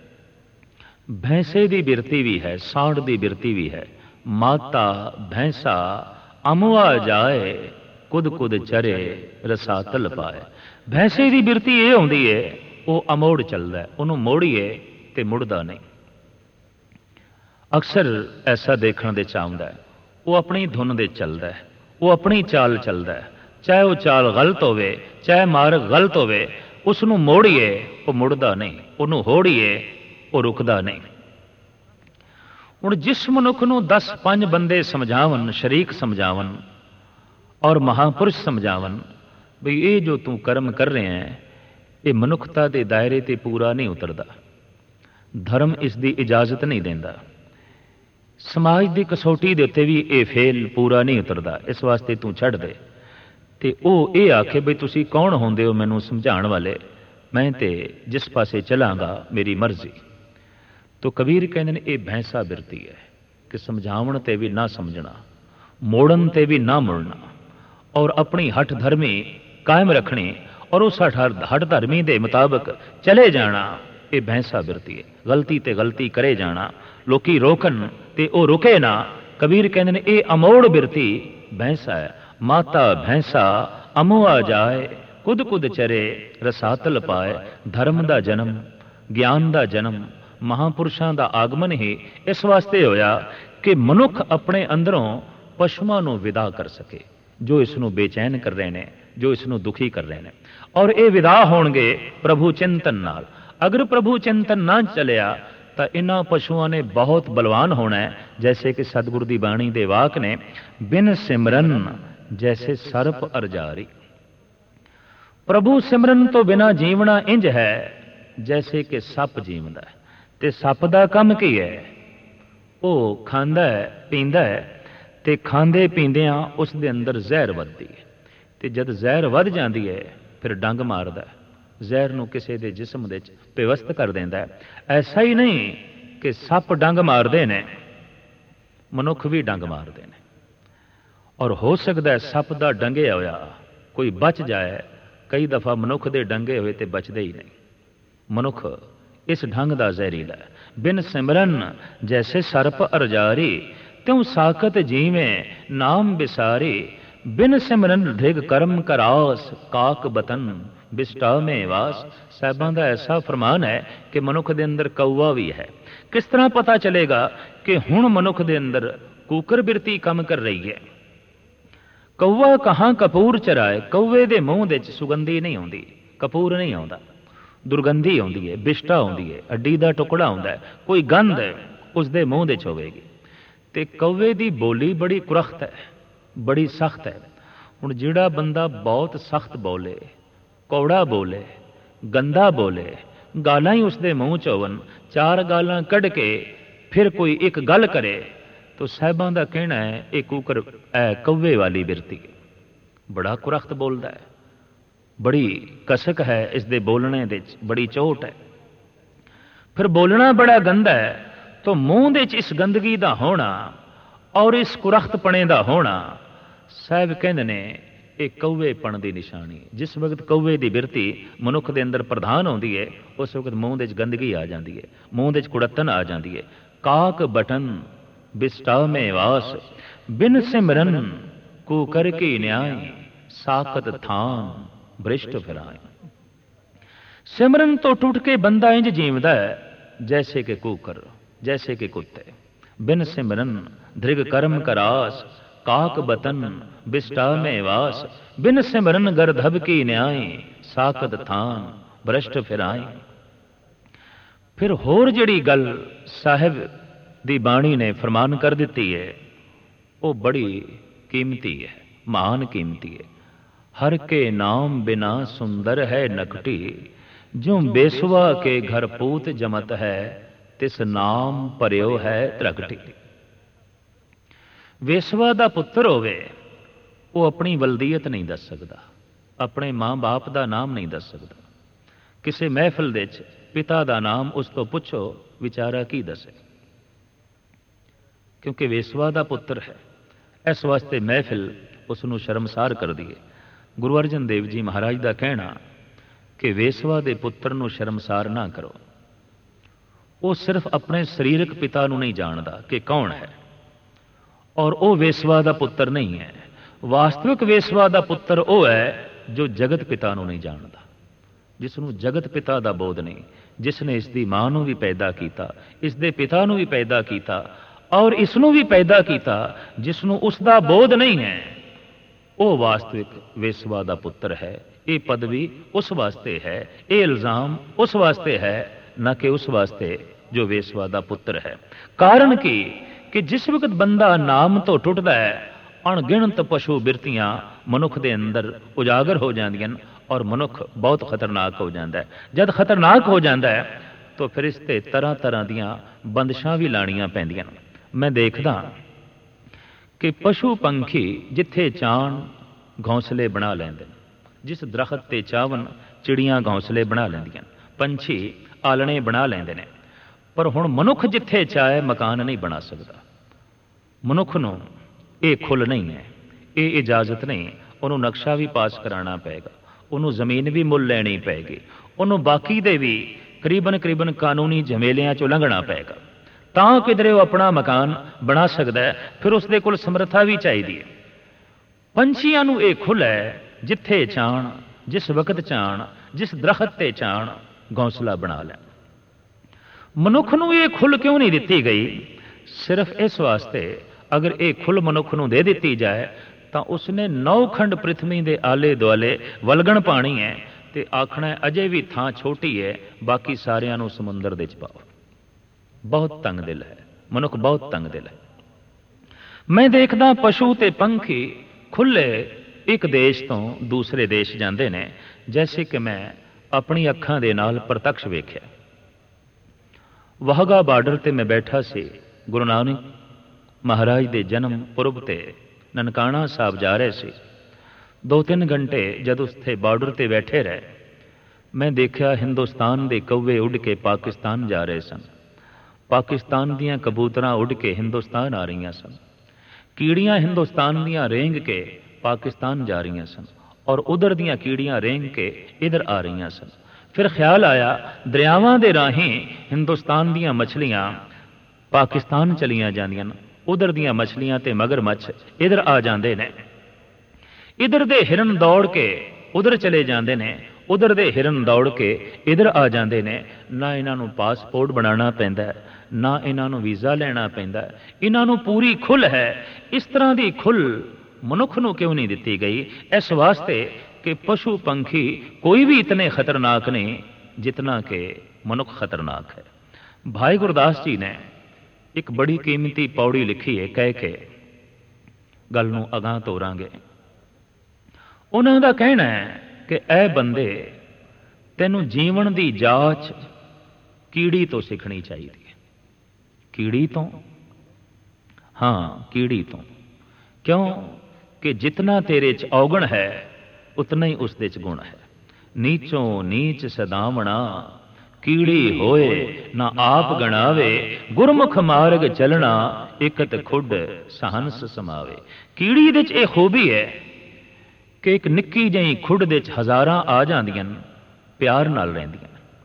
भैंसे दी बिरती भी है, सांड दी बिरती भी है। माता भैंसा अमुआ जाए, कुद कुद चरे रसातल पाए। भैंसे दी बिरती ये होंदी है, वो अमोड़ चलता है, उन्हों मोड़िए तो मुड़दा नहीं। अक्सर ऐसा देखने दे चाहता है, वो अपनी धुन दे चलता है, वो अपनी चाल चलता है, चाहे वो चाल गलत होवे, चाहे मार्ग गलत होवे, उसनों मोड़िए वो मुड़दा नहीं, उन्हों होड़िए वो रुकदा नहीं। हुण जिस मनुख नूं 10-5 बंदे समझावन, शरीक समझावन और महापुरुष समझावन भी ये जो तू कर्म कर रहे हैं ये मनुखता के दायरे ते पूरा नहीं उतरदा, धर्म इसकी इजाजत नहीं देंदा, समाज की कसौटी के उत्ते भी ये फेल पूरा नहीं उतरदा, इस वास्ते तू छड़ दे। ते ओ ये आखे बई तुसी कौन होंदे हो मैनू समझाण वाले, मैं ते जिस पासे चलांगा मेरी मर्जी। ਤੋ ਕਬੀਰ ਕਹਿੰਦੇ ਨੇ ਇਹ ਭੈਂਸਾ ਬਿਰਤੀ ਹੈ ਕਿ ਸਮਝਾਉਣ ਤੇ ਵੀ ਨਾ ਸਮਝਣਾ, ਮੋੜਨ ਤੇ ਵੀ ਨਾ ਮੁੜਨਾ, ਔਰ ਆਪਣੀ ਹੱਠ ਧਰਮੀ ਕਾਇਮ ਰੱਖਣੀ ਔਰ ਉਸ ਹੱਠ ਧਰਮੀ ਦੇ ਮੁਤਾਬਕ ਚਲੇ ਜਾਣਾ। ਇਹ ਭੈਂਸਾ ਬਿਰਤੀ ਹੈ। ਗਲਤੀ ਤੇ ਗਲਤੀ ਕਰੇ ਜਾਣਾ, ਲੋਕੀ ਰੋਕਣ ਤੇ ਉਹ ਰੁਕੇ ਨਾ। ਕਬੀਰ ਕਹਿੰਦੇ ਨੇ ਇਹ ਅਮੋੜ ਬਿਰਤੀ ਭੈਂਸਾ ਹੈ। ਮਾਤਾ ਭੈਂਸਾ ਅਮੋਆ ਜਾਏ, ਕੁਦ ਕੁਦ ਚਰੇ ਰਸਾਤਲ ਪਾਏ। ਧਰਮ ਦਾ ਜਨਮ, ਗਿਆਨ ਦਾ ਜਨਮ, ਮਹਾਂਪੁਰਸ਼ਾਂ ਦਾ ਆਗਮਨ ਹੀ ਇਸ ਵਾਸਤੇ ਹੋਇਆ ਕਿ ਮਨੁੱਖ ਆਪਣੇ ਅੰਦਰੋਂ ਪਸ਼ੂਆਂ ਨੂੰ ਵਿਦਾ ਕਰ ਸਕੇ, ਜੋ ਇਸ ਨੂੰ ਬੇਚੈਨ ਕਰ ਰਹੇ ਨੇ, ਜੋ ਇਸ ਨੂੰ ਦੁਖੀ ਕਰ ਰਹੇ ਨੇ। ਔਰ ਇਹ ਵਿਦਾ ਹੋਣਗੇ ਪ੍ਰਭੂ ਚਿੰਤਨ ਨਾਲ। ਅਗਰ ਪ੍ਰਭੂ ਚਿੰਤਨ ਨਾ ਚਲਿਆ ਤਾਂ ਇਹਨਾਂ ਪਸ਼ੂਆਂ ਨੇ ਬਹੁਤ ਬਲਵਾਨ ਹੋਣਾ ਹੈ। ਜੈਸੇ ਕਿ ਸਤਿਗੁਰ ਦੀ ਬਾਣੀ ਦੇ ਵਾਕ ਨੇ, ਬਿਨ ਸਿਮਰਨ ਜੈਸੇ ਸਰਪ ਅਰਜਾਰੀ। ਪ੍ਰਭੂ ਸਿਮਰਨ ਤੋਂ ਬਿਨਾਂ ਜੀਵਣਾ ਇੰਜ ਹੈ ਜੈਸੇ ਕਿ ਸੱਪ ਜੀਵਦਾ ਹੈ। ਤੇ ਸੱਪ ਦਾ ਕੰਮ ਕੀ ਹੈ? ਉਹ ਖਾਂਦਾ ਹੈ, ਪੀਂਦਾ ਹੈ, ਤੇ ਖਾਂਦੇ ਪੀਂਦਿਆਂ ਉਸ ਦੇ ਅੰਦਰ ਜ਼ਹਿਰ ਵੱਧਦੀ ਹੈ। ਤੇ ਜਦ ਜ਼ਹਿਰ ਵੱਧ ਜਾਂਦੀ ਹੈ ਫਿਰ ਡੰਗ ਮਾਰਦਾ ਹੈ, ਜ਼ਹਿਰ ਨੂੰ ਕਿਸੇ ਦੇ ਜਿਸਮ ਦੇ ਵਿੱਚ ਪਿਵਸਤ ਕਰ ਦਿੰਦਾ ਹੈ। ਐਸਾ ਹੀ ਨਹੀਂ ਕਿ ਸੱਪ ਡੰਗ ਮਾਰਦੇ ਨੇ, ਮਨੁੱਖ ਵੀ ਡੰਗ ਮਾਰਦੇ ਨੇ। ਔਰ ਹੋ ਸਕਦਾ ਹੈ ਸੱਪ ਦਾ ਡੰਗਿਆ ਹੋਇਆ ਕੋਈ ਬਚ ਜਾਏ। ਕਈ ਦਫਾ ਮਨੁੱਖ ਦੇ ਡੰਗੇ ਹੋਏ ਤੇ ਬਚਦੇ ਹੀ ਨਹੀਂ। ਮਨੁੱਖ ਇਸ ਢੰਗ ਦਾ ਜ਼ਹਿਰੀਲਾ ਹੈ। ਬਿਨ ਸਿਮਰਨ ਜੈਸੇ ਸਰਪ ਅਰਜਾਰੀ, ਤਿਉ ਸਾਕਤ ਜੀਵੇਂ ਨਾਮ ਬਿਸਾਰੀ। ਬਿਨ ਸਿਮਰਨ ਧ੍ਰਿਗ ਕਰਮ ਕਰਾਸ, ਕਾਕ ਬਤਨ ਬਿਸਟਾ ਮੇਂ ਵਾਸ। ਸਾਹਿਬਾਂ ਦਾ ਐਸਾ ਫਰਮਾਨ ਹੈ ਕਿ ਮਨੁੱਖ ਦੇ ਅੰਦਰ ਕਊਆ ਵੀ ਹੈ। ਕਿਸ ਤਰ੍ਹਾਂ ਪਤਾ ਚਲੇਗਾ ਕਿ ਹੁਣ ਮਨੁੱਖ ਦੇ ਅੰਦਰ ਕੂਕਰ ਬਿਰਤੀ ਕੰਮ ਕਰ ਰਹੀ ਹੈ? ਕਊਆ ਕਹਾਂ ਕਪੂਰ ਚਰਾਏ, ਕਊਏ ਦੇ ਮੂੰਹ ਦੇ ਵਿੱਚ ਸੁਗੰਧੀ ਨਹੀਂ ਆਉਂਦੀ, ਕਪੂਰ ਨਹੀਂ ਆਉਂਦਾ, ਦੁਰਗੰਧੀ ਆਉਂਦੀ ਹੈ, ਬਿਸ਼ਟਾ ਆਉਂਦੀ ਹੈ, ਅੱਡੀ ਦਾ ਟੁਕੜਾ ਆਉਂਦਾ ਹੈ, ਕੋਈ ਗੰਧ ਉਸ ਦੇ ਮੂੰਹ ਦੇ 'ਚ ਹੋਵੇਗੀ। ਤੇ ਕਊਏ ਦੀ ਬੋਲੀ ਬੜੀ ਕੁਰਖਤ ਹੈ, ਬੜੀ ਸਖਤ ਹੈ। ਹੁਣ ਜਿਹੜਾ ਬੰਦਾ ਬਹੁਤ ਸਖਤ ਬੋਲੇ, ਕੌੜਾ ਬੋਲੇ, ਗੰਦਾ ਬੋਲੇ, ਗਾਲਾਂ ਹੀ ਉਸ ਦੇ ਮੂੰਹ 'ਚ ਹੋਵਨ, ਚਾਰ ਗਾਲਾਂ ਕੱਢ ਕੇ ਫਿਰ ਕੋਈ ਇੱਕ ਗੱਲ ਕਰੇ, ਤਾਂ ਸਾਹਿਬਾਂ ਦਾ ਕਹਿਣਾ ਹੈ ਇਹ ਕੂਕਰ ਕਊਏ ਵਾਲੀ ਬਿਰਤੀ ਹੈ। ਬੜਾ ਕੁਰਖਤ ਬੋਲਦਾ ਹੈ, ਬੜੀ ਕਸਕ ਹੈ ਇਸ ਦੇ ਬੋਲਣੇ ਦੇ 'ਚ, ਬੜੀ ਚੋਟ ਹੈ। ਫਿਰ ਬੋਲਣਾ ਬੜਾ ਗੰਦਾ ਹੈ, ਤਾਂ ਮੂੰਹ ਦੇ 'ਚ ਇਸ ਗੰਦਗੀ ਦਾ ਹੋਣਾ ਔਰ ਇਸ ਕੁਰਖਤਪਣੇ ਦਾ ਹੋਣਾ, ਸਾਹਿਬ ਕਹਿੰਦੇ ਨੇ ਇਹ ਕਊਏਪਣ ਦੀ ਨਿਸ਼ਾਨੀ। ਜਿਸ ਵਕਤ ਕਊਏ ਦੀ ਬਿਰਤੀ ਮਨੁੱਖ ਦੇ ਅੰਦਰ ਪ੍ਰਧਾਨ ਹੁੰਦੀ ਹੈ, ਉਸ ਵਕਤ ਮੂੰਹ ਦੇ 'ਚ ਗੰਦਗੀ ਆ ਜਾਂਦੀ ਹੈ, ਮੂੰਹ ਦੇ 'ਚ ਕੁੜੱਤਨ ਆ ਜਾਂਦੀ ਹੈ। ਕਾਕ ਬਟਨ ਬਿਸਟਾ ਮੇਂ ਵਾਸ, ਬਿਨ ਸਿਮਰਨ ਕੂਕਰ ਕੀ ਨਿਆਏ। ਸਾਕਤ ਥਾਨ ਭ੍ਰਿਸ਼ਟ ਫਿਰਾਏ। ਸਿਮਰਨ ਤੋਂ ਟੁੱਟ ਕੇ ਬੰਦਾ ਇੰਜ ਜੀਵਦਾ ਹੈ ਜੈਸੇ ਕਿ ਕੂਕਰ, ਜੈਸੇ ਕਿ ਕੁੱਤੇ। ਬਿਨ ਸਿਮਰਨ ਧ੍ਰਿਗ ਕਰਮ ਕਰਾਸ, ਕਾਕ ਬਤਨ ਬਿਸਟਾ ਮੇਂ ਵਾਸ। ਬਿਨ ਸਿਮਰਨ ਗਰਧਬ ਕੀ ਨਿਆਏ, ਸਾਕਤ ਥਾਨ ਭ੍ਰਿਸ਼ਟ ਫਿਰਾਏ। ਫਿਰ ਹੋਰ ਜਿਹੜੀ ਗੱਲ ਸਾਹਿਬ ਦੀ ਬਾਣੀ ਨੇ ਫਰਮਾਨ ਕਰ ਦਿੱਤੀ ਹੈ, ਉਹ ਬੜੀ ਕੀਮਤੀ ਹੈ, ਮਹਾਨ ਕੀਮਤੀ ਹੈ। ਹਰ ਕੇ ਨਾਮ ਬਿਨਾ ਸੁੰਦਰ ਹੈ ਨਕਟੀ, ਜੋ ਬੇਸੁਆ ਕੇ ਘਰ ਪੂਤ ਜਮਤ ਹੈ, ਤਿਸ ਨਾਮ ਭਰਿਓ ਹੈ ਤ੍ਰਗਟੀ। ਵੇਸਵਾ ਦਾ ਪੁੱਤਰ ਹੋਵੇ, ਉਹ ਆਪਣੀ ਵਲਦੀਅਤ ਨਹੀਂ ਦੱਸ ਸਕਦਾ, ਆਪਣੇ ਮਾਂ-ਬਾਪ ਦਾ ਨਾਮ ਨਹੀਂ ਦੱਸ ਸਕਦਾ। ਕਿਸੇ ਮਹਿਫਿਲ ਦੇ ਵਿੱਚ ਪਿਤਾ ਦਾ ਨਾਮ ਉਸ ਤੋਂ ਪੁੱਛੋ, ਵਿਚਾਰਾ ਕੀ ਦੱਸੇ, ਕਿਉਂਕਿ ਵੇਸਵਾ ਦਾ ਪੁੱਤਰ ਹੈ। ਇਸ ਵਾਸਤੇ ਮਹਿਫਿਲ ਉਸ ਨੂੰ ਸ਼ਰਮਸਾਰ ਕਰਦੀ ਹੈ। ਗੁਰੂ ਅਰਜਨ ਦੇਵ ਜੀ ਮਹਾਰਾਜ ਦਾ ਕਹਿਣਾ ਕਿ ਵੇਸਵਾ ਦੇ ਪੁੱਤਰ ਨੂੰ ਸ਼ਰਮਸਾਰ ਨਾ ਕਰੋ। ਉਹ ਸਿਰਫ ਆਪਣੇ ਸਰੀਰਕ ਪਿਤਾ ਨੂੰ ਨਹੀਂ ਜਾਣਦਾ ਕਿ ਕੌਣ ਹੈ, ਔਰ ਉਹ ਵੇਸਵਾ ਦਾ ਪੁੱਤਰ ਨਹੀਂ ਹੈ। ਵਾਸਤਵਿਕ ਵੇਸਵਾ ਦਾ ਪੁੱਤਰ ਉਹ ਹੈ ਜੋ ਜਗਤ ਪਿਤਾ ਨੂੰ ਨਹੀਂ ਜਾਣਦਾ, ਜਿਸ ਨੂੰ ਜਗਤ ਪਿਤਾ ਦਾ ਬੋਧ ਨਹੀਂ, ਜਿਸ ਨੇ ਇਸ ਦੀ ਮਾਂ ਨੂੰ ਵੀ ਪੈਦਾ ਕੀਤਾ, ਇਸ ਦੇ ਪਿਤਾ ਨੂੰ ਵੀ ਪੈਦਾ ਕੀਤਾ ਔਰ ਇਸ ਨੂੰ ਵੀ ਪੈਦਾ ਕੀਤਾ, ਜਿਸ ਨੂੰ ਉਸ ਦਾ ਬੋਧ ਨਹੀਂ ਹੈ, ਉਹ ਵਾਸਤਵਿਕ ਵੇਸਵਾ ਦਾ ਪੁੱਤਰ ਹੈ। ਇਹ ਪਦਵੀ ਉਸ ਵਾਸਤੇ ਹੈ, ਇਹ ਇਲਜ਼ਾਮ ਉਸ ਵਾਸਤੇ ਹੈ, ਨਾ ਕਿ ਉਸ ਵਾਸਤੇ ਜੋ ਵੇਸਵਾ ਦਾ ਪੁੱਤਰ ਹੈ। ਕਾਰਨ ਕੀ ਕਿ ਜਿਸ ਵਕਤ ਬੰਦਾ ਨਾਮ ਤੋਂ ਟੁੱਟਦਾ ਹੈ, ਅਣਗਿਣਤ ਪਸ਼ੂ ਬਿਰਤੀਆਂ ਮਨੁੱਖ ਦੇ ਅੰਦਰ ਉਜਾਗਰ ਹੋ ਜਾਂਦੀਆਂ ਹਨ ਔਰ ਮਨੁੱਖ ਬਹੁਤ ਖਤਰਨਾਕ ਹੋ ਜਾਂਦਾ ਹੈ। ਜਦ ਖਤਰਨਾਕ ਹੋ ਜਾਂਦਾ ਹੈ ਤਾਂ ਫਿਰ ਇਸ 'ਤੇ ਤਰ੍ਹਾਂ ਤਰ੍ਹਾਂ ਦੀਆਂ ਬੰਦਸ਼ਾਂ ਵੀ ਲਾਣੀਆਂ ਪੈਂਦੀਆਂ ਨੇ। ਮੈਂ ਦੇਖਦਾ ਕਿ ਪਸ਼ੂ ਪੰਖੀ ਜਿੱਥੇ ਚਾਹਣ ਘੌਂਸਲੇ ਬਣਾ ਲੈਂਦੇ ਨੇ, ਜਿਸ ਦਰਖਤ 'ਤੇ ਚਾਹਵਨ ਚਿੜੀਆਂ ਘੌਂਸਲੇ ਬਣਾ ਲੈਂਦੀਆਂ, ਪੰਛੀ ਆਲਣੇ ਬਣਾ ਲੈਂਦੇ ਨੇ, ਪਰ ਹੁਣ ਮਨੁੱਖ ਜਿੱਥੇ ਚਾਹੇ ਮਕਾਨ ਨਹੀਂ ਬਣਾ ਸਕਦਾ। ਮਨੁੱਖ ਨੂੰ ਇਹ ਖੁੱਲ੍ਹ ਨਹੀਂ ਹੈ, ਇਹ ਇਜਾਜ਼ਤ ਨਹੀਂ। ਉਹਨੂੰ ਨਕਸ਼ਾ ਵੀ ਪਾਸ ਕਰਾਉਣਾ ਪਏਗਾ, ਉਹਨੂੰ ਜ਼ਮੀਨ ਵੀ ਮੁੱਲ ਲੈਣੀ ਪਏਗੀ, ਉਹਨੂੰ ਬਾਕੀ ਦੇ ਵੀ ਕਰੀਬਨ ਕਾਨੂੰਨੀ ਝਮੇਲਿਆਂ 'ਚੋਂ ਲੰਘਣਾ ਪਏਗਾ, ਤਾਂ ਕਿਧਰੇ ਉਹ ਆਪਣਾ ਮਕਾਨ ਬਣਾ ਸਕਦਾ ਹੈ। ਫਿਰ ਉਸਦੇ ਕੋਲ ਸਮਰੱਥਾ ਵੀ ਚਾਹੀਦੀ ਹੈ। ਪੰਛੀਆਂ ਨੂੰ ਇਹ ਖੁੱਲ੍ਹ ਹੈ, ਜਿੱਥੇ ਚਾਹਣ, ਜਿਸ ਵਕਤ ਚਾਹਣ, ਜਿਸ ਦਰਖਤ 'ਤੇ ਚਾਹਣ ਘੌਂਸਲਾ ਬਣਾ ਲੈਣ। ਮਨੁੱਖ ਨੂੰ ਇਹ ਖੁੱਲ੍ਹ ਕਿਉਂ ਨਹੀਂ ਦਿੱਤੀ ਗਈ? ਸਿਰਫ ਇਸ ਵਾਸਤੇ, ਅਗਰ ਇਹ ਖੁੱਲ੍ਹ ਮਨੁੱਖ ਨੂੰ ਦੇ ਦਿੱਤੀ ਜਾਏ ਤਾਂ ਉਸਨੇ 9 ਖੰਡ ਪ੍ਰਿਥਵੀ ਦੇ ਆਲੇ ਦੁਆਲੇ ਵਲਗਣ ਪਾਣੀ ਹੈ ਤੇ ਆਖਣਾ ਅਜੇ ਵੀ ਥਾਂ ਛੋਟੀ ਹੈ, ਬਾਕੀ ਸਾਰਿਆਂ ਨੂੰ ਸਮੁੰਦਰ ਦੇ 'ਚ ਪਾਓ। ਬਹੁਤ ਤੰਗ ਦਿਲ ਹੈ ਮਨੁੱਖ, ਬਹੁਤ ਤੰਗ ਦਿਲ ਹੈ। ਮੈਂ ਦੇਖਦਾ ਪਸ਼ੂ ਤੇ ਪੰਛੀ ਖੁੱਲ੍ਹੇ ਇੱਕ ਦੇਸ਼ ਤੋਂ ਦੂਸਰੇ ਦੇਸ਼ ਜਾਂਦੇ ਨੇ, ਜੈਸੇ ਕਿ ਮੈਂ ਆਪਣੀ ਅੱਖਾਂ ਦੇ ਨਾਲ ਪ੍ਰਤੱਖ ਵੇਖਿਆ। ਵਾਹਗਾ ਬਾਰਡਰ ਤੇ ਮੈਂ ਬੈਠਾ ਸੀ, ਗੁਰੂ ਨਾਨਕ ਮਹਾਰਾਜ ਦੇ ਜਨਮ ਪੁਰਬ ਤੇ ਨਨਕਾਣਾ ਸਾਹਿਬ ਜਾ ਰਹੇ ਸੀ। 2-3 ਘੰਟੇ ਜਦ ਉੱਥੇ ਬਾਰਡਰ ਤੇ ਬੈਠੇ ਰਹੇ, ਮੈਂ ਦੇਖਿਆ ਹਿੰਦੁਸਤਾਨ ਦੇ ਕੌਵੇ ਉੱਡ ਕੇ ਪਾਕਿਸਤਾਨ ਜਾ ਰਹੇ ਸਨ, ਪਾਕਿਸਤਾਨ ਦੀਆਂ ਕਬੂਤਰਾਂ ਉੱਡ ਕੇ ਹਿੰਦੁਸਤਾਨ ਆ ਰਹੀਆਂ ਸਨ, ਕੀੜੀਆਂ ਹਿੰਦੁਸਤਾਨ ਦੀਆਂ ਰੇਂਗ ਕੇ ਪਾਕਿਸਤਾਨ ਜਾ ਰਹੀਆਂ ਸਨ, ਔਰ ਉਧਰ ਦੀਆਂ ਕੀੜੀਆਂ ਰੇਂਗ ਕੇ ਇਧਰ ਆ ਰਹੀਆਂ ਸਨ। ਫਿਰ ਖਿਆਲ ਆਇਆ ਦਰਿਆਵਾਂ ਦੇ ਰਾਹੀਂ ਹਿੰਦੁਸਤਾਨ ਦੀਆਂ ਮਛਲੀਆਂ ਪਾਕਿਸਤਾਨ ਚਲੀਆਂ ਜਾਂਦੀਆਂ ਨੇ, ਉਧਰ ਦੀਆਂ ਮਛਲੀਆਂ ਤੇ ਮਗਰਮੱਛ ਇਧਰ ਆ ਜਾਂਦੇ ਨੇ। ਇਧਰ ਦੇ ਹਿਰਨ ਦੌੜ ਕੇ ਉਧਰ ਚਲੇ ਜਾਂਦੇ ਨੇ, ਉਧਰ ਦੇ ਹਿਰਨ ਦੌੜ ਕੇ ਇਧਰ ਆ ਜਾਂਦੇ ਨੇ। ਨਾ ਇਹਨਾਂ ਨੂੰ ਪਾਸਪੋਰਟ ਬਣਾਉਣਾ ਪੈਂਦਾ, ਨਾ ਇਹਨਾਂ ਨੂੰ ਵੀਜ਼ਾ ਲੈਣਾ ਪੈਂਦਾ, ਇਹਨਾਂ ਨੂੰ ਪੂਰੀ ਖੁੱਲ੍ਹ ਹੈ। ਇਸ ਤਰ੍ਹਾਂ ਦੀ ਖੁੱਲ੍ਹ ਮਨੁੱਖ ਨੂੰ ਕਿਉਂ ਨਹੀਂ ਦਿੱਤੀ ਗਈ? ਇਸ ਵਾਸਤੇ ਕਿ ਪਸ਼ੂ ਪੰਛੀ ਕੋਈ ਵੀ ਇਤਨੇ ਖਤਰਨਾਕ ਨਹੀਂ ਜਿਤਨਾ ਕਿ ਮਨੁੱਖ ਖਤਰਨਾਕ ਹੈ। ਭਾਈ ਗੁਰਦਾਸ ਜੀ ਨੇ ਇੱਕ ਬੜੀ ਕੀਮਤੀ ਪੌੜੀ ਲਿਖੀ ਹੈ, ਕਹਿ ਕੇ ਗੱਲ ਨੂੰ ਅਗਾਂਹ ਤੋਰਾਂਗੇ। ਉਹਨਾਂ ਦਾ ਕਹਿਣਾ ਹੈ ਕਿ ਐ ਬੰਦੇ, ਤੈਨੂੰ ਜੀਵਨ ਦੀ ਜਾਂਚ ਕੀੜੀ ਤੋਂ ਸਿੱਖਣੀ ਚਾਹੀਦੀ ਹੈ। ਕੀੜੀ ਤੋਂ? ਹਾਂ, ਕੀੜੀ ਤੋਂ। ਕਿਉਂ ਕਿ ਜਿਤਨਾ ਤੇਰੇ 'ਚ ਔਗਣ ਹੈ ਉਤਨਾ ਹੀ ਉਸਦੇ 'ਚ ਗੁਣ ਹੈ। ਨੀਚੋਂ ਨੀਚ ਸਦਾਵਣਾ ਕੀੜੀ ਹੋਏ ਨਾ ਆਪ ਗਣਾਵੇ, ਗੁਰਮੁਖ ਮਾਰਗ ਚੱਲਣਾ ਇਕਤ ਖੁੱਡ ਸਹੰਸ ਸਮਾਵੇ। ਕੀੜੀ ਦੇ 'ਚ ਇਹ ਖੂਬੀ ਹੈ ਕਿ ਇੱਕ ਨਿੱਕੀ ਜਿਹੀ ਖੁੱਡ ਦੇ 'ਚ ਹਜ਼ਾਰਾਂ ਆ ਜਾਂਦੀਆਂ, ਪਿਆਰ ਨਾਲ ਰਹਿੰਦੀਆਂ,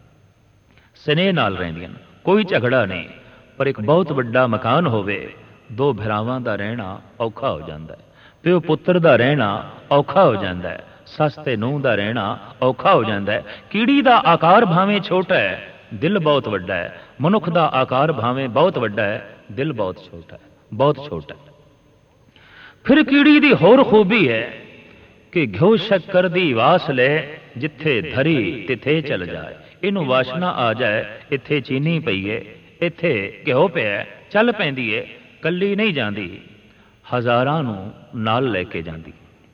ਸਨੇਹ ਨਾਲ ਰਹਿੰਦੀਆਂ, ਕੋਈ ਝਗੜਾ ਨਹੀਂ। ਪਰ ਇੱਕ ਬਹੁਤ ਵੱਡਾ ਮਕਾਨ ਹੋਵੇ, 2 ਭਰਾਵਾਂ ਦਾ ਰਹਿਣਾ ਔਖਾ ਹੋ ਜਾਂਦਾ ਹੈ, ਪਿਓ ਪੁੱਤਰ ਦਾ ਰਹਿਣਾ ਔਖਾ ਹੋ ਜਾਂਦਾ ਹੈ, ਸੱਸ ਤੇ ਨੂੰਹ ਦਾ ਰਹਿਣਾ ਔਖਾ ਹੋ ਜਾਂਦਾ ਹੈ। ਕੀੜੀ ਦਾ ਆਕਾਰ ਭਾਵੇਂ ਛੋਟਾ ਹੈ, ਦਿਲ ਬਹੁਤ ਵੱਡਾ ਹੈ। ਮਨੁੱਖ ਦਾ ਆਕਾਰ ਭਾਵੇਂ ਬਹੁਤ ਵੱਡਾ ਹੈ, ਦਿਲ ਬਹੁਤ ਛੋਟਾ ਹੈ, ਬਹੁਤ ਛੋਟਾ ਹੈ। ਫਿਰ ਕੀੜੀ ਦੀ ਹੋਰ ਖੂਬੀ ਹੈ ਕਿ ਘਿਓ ਸ਼ੱਕਰ ਦੀ ਵਾਸ ਲੈ, ਜਿੱਥੇ ਧਰੀ ਤਿੱਥੇ ਚਲ ਜਾਏ। ਇਹਨੂੰ ਵਾਸ਼ਨਾ ਆ ਜਾਏ, ਇੱਥੇ ਚੀਨੀ ਪਈ ਹੈ, ਇੱਥੇ ਘਿਓ ਪਿਆ, ਚੱਲ ਪੈਂਦੀ ਹੈ, ਕੱਲੀ ਨਹੀਂ ਜਾਂਦੀ, ਹਜ਼ਾਰਾਂ ਨੂੰ ਨਾਲ ਲੈ ਕੇ ਜਾਂਦੀ।